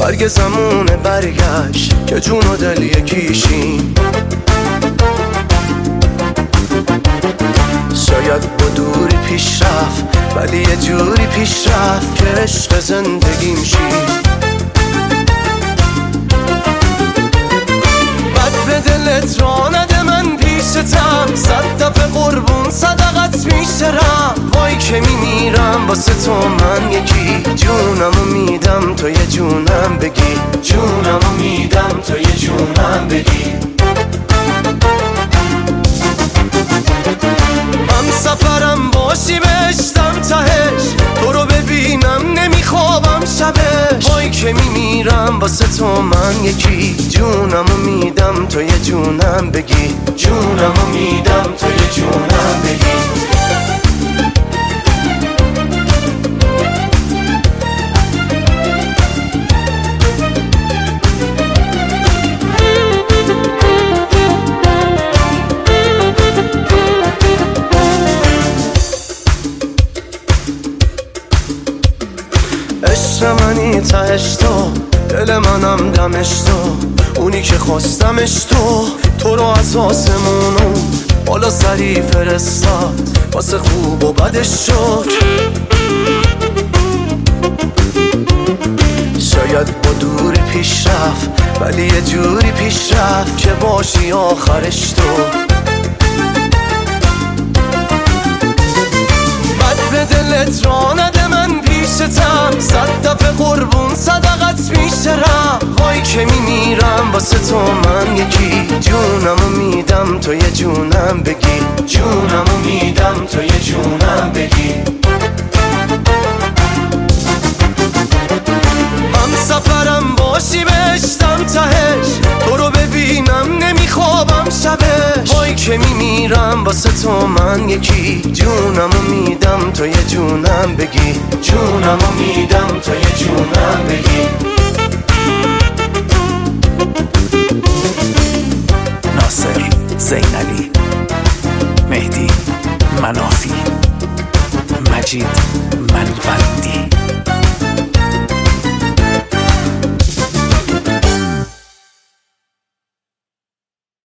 هرگزمونه برگشت که جون و دل یکیشیم. شاید با دوری پیش رفت ولی یه جوری پیش رفت که عشق زندگیم شی. بد به دلت را نده من پیشتم، 100 دفعه قربون صدقت میشرم. وای که میمیرم واسه تو من یکی، جونمو میدم تو یه جونم بگی، جونمو میدم تو یه جونم بگی. هم سفرم باشی بهشتم تهش، تو رو ببینم نمیخوابم شبش. وای که میمیرم واسه تو من یکی، جونمو میدم تو یه جونم بگی، جونمو میدم تو یه جونم بگی. عشق منی تهش تو، دل منم دمش تو، اونی که خواستمش تو رو از آسمونو بالا سری فرستاد، واسه خوب و بدش شد. شاید با دوری پیش رفت ولی یه جوری پیش رفت که باشی آخرش تو. بد به دلت را نده من پیشتم، 100 دفعه قربون صدقت میشرم. وای که میمیرم واسه تو من یکی، جونمو میدم تو یه جونم بگی، جونمو میدم تو یه جونم بگی. هم سفرم باشی بهشتم تهش، تو رو ببینم نمیخوابم شبش. وای که میمیرم واسه تو من یکی، جونمو میدم تو یه جونم بگی، جونمو میدم تو یه جونم بگی. ناصر زینعلی، مهدی منافی، مجید